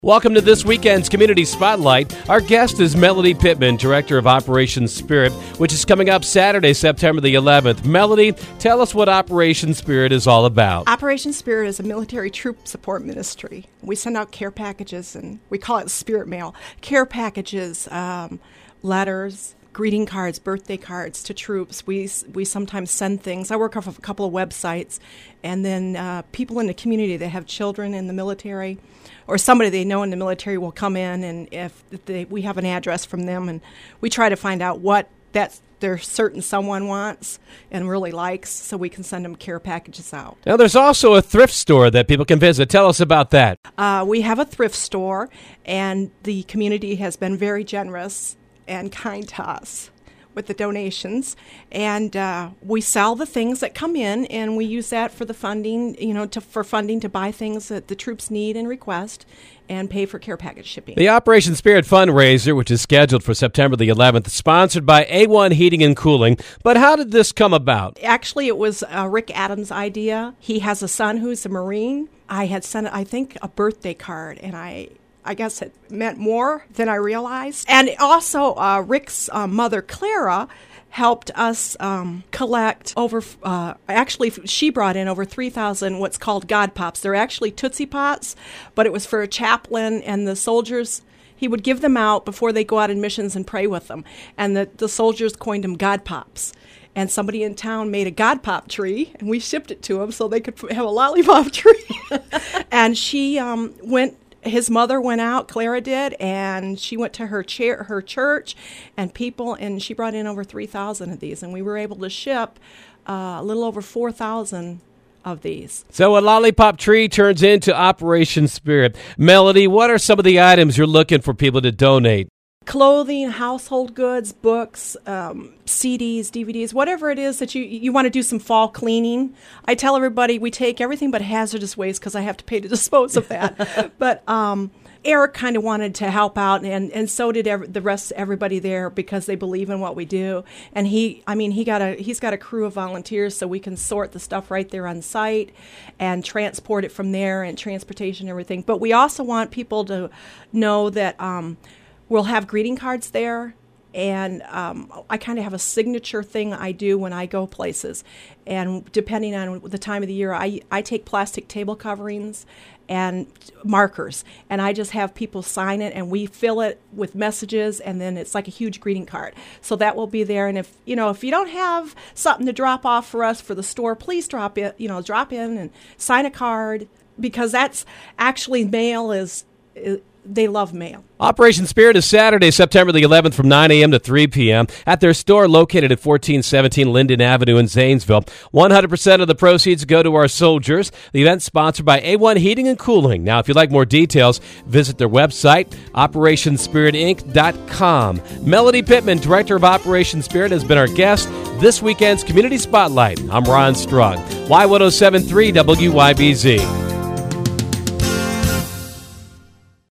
Welcome to this weekend's Community Spotlight. Our guest is Melody Pittman, Director of Operation Spirit, which is coming up Saturday, September the 11th. Melody, tell us what Operation Spirit is all about. Operation Spirit is a military troop support ministry. We send out care packages, and we call it Spirit Mail. Care packages, letters, greeting cards, birthday cards to troops. We sometimes send things. I work off of a couple of websites, and then people in the community that have children in the military or somebody they know in the military will come in, and if we have an address from them, and we try to find out what their certain someone wants and really likes, so we can send them care packages out. Now, there's also a thrift store that people can visit. Tell us about that. We have a thrift store, and the community has been very generous and kind to us with the donations, and we sell the things that come in, and we use that for the funding, for funding to buy things that the troops need and request, and pay for care package shipping. The Operation Spirit fundraiser, which is scheduled for September the 11th, is sponsored by A1 Heating and Cooling. But how did this come about? Actually, it was Rick Adams' idea. He has a son who's a Marine. I had sent, I think, a birthday card, and I guess it meant more than I realized. And also, Rick's mother, Clara, helped us collect over, actually, she brought in over 3,000 what's called God Pops. They're actually Tootsie Pots, but it was for a chaplain and the soldiers. He would give them out before they go out in missions and pray with them. And the soldiers coined them God Pops. And somebody in town made a God Pop tree, and we shipped it to them so they could have a lollipop tree. And she his mother went out, Clara did, and she went to her church and people, and she brought in over 3,000 of these, and we were able to ship a little over 4,000 of these. So a lollipop tree turns into Operation Spirit. Melody, what are some of the items you're looking for people to donate? Clothing, household goods, books, CDs, DVDs, whatever it is that you want to do some fall cleaning. I tell everybody we take everything but hazardous waste because I have to pay to dispose of that. But Eric kind of wanted to help out, and so did the rest of everybody there because they believe in what we do. And he's got a crew of volunteers, so we can sort the stuff right there on site and transport it from there, and transportation and everything. But we also want people to know that we'll have greeting cards there, and I kind of have a signature thing I do when I go places. And depending on the time of the year, I take plastic table coverings and markers, and I just have people sign it, and we fill it with messages, and then it's like a huge greeting card. So that will be there. And if you don't have something to drop off for us for the store, please drop in and sign a card, because that's actually mail is. They love mail. Operation Spirit is Saturday, September the 11th from 9 a.m. to 3 p.m. at their store located at 1417 Linden Avenue in Zanesville. 100% of the proceeds go to our soldiers. The event's sponsored by A1 Heating and Cooling. Now, if you'd like more details, visit their website, OperationSpiritInc.com. Melody Pittman, Director of Operation Spirit, has been our guest this weekend's Community Spotlight. I'm Ron Strong, Y1073 WYBZ.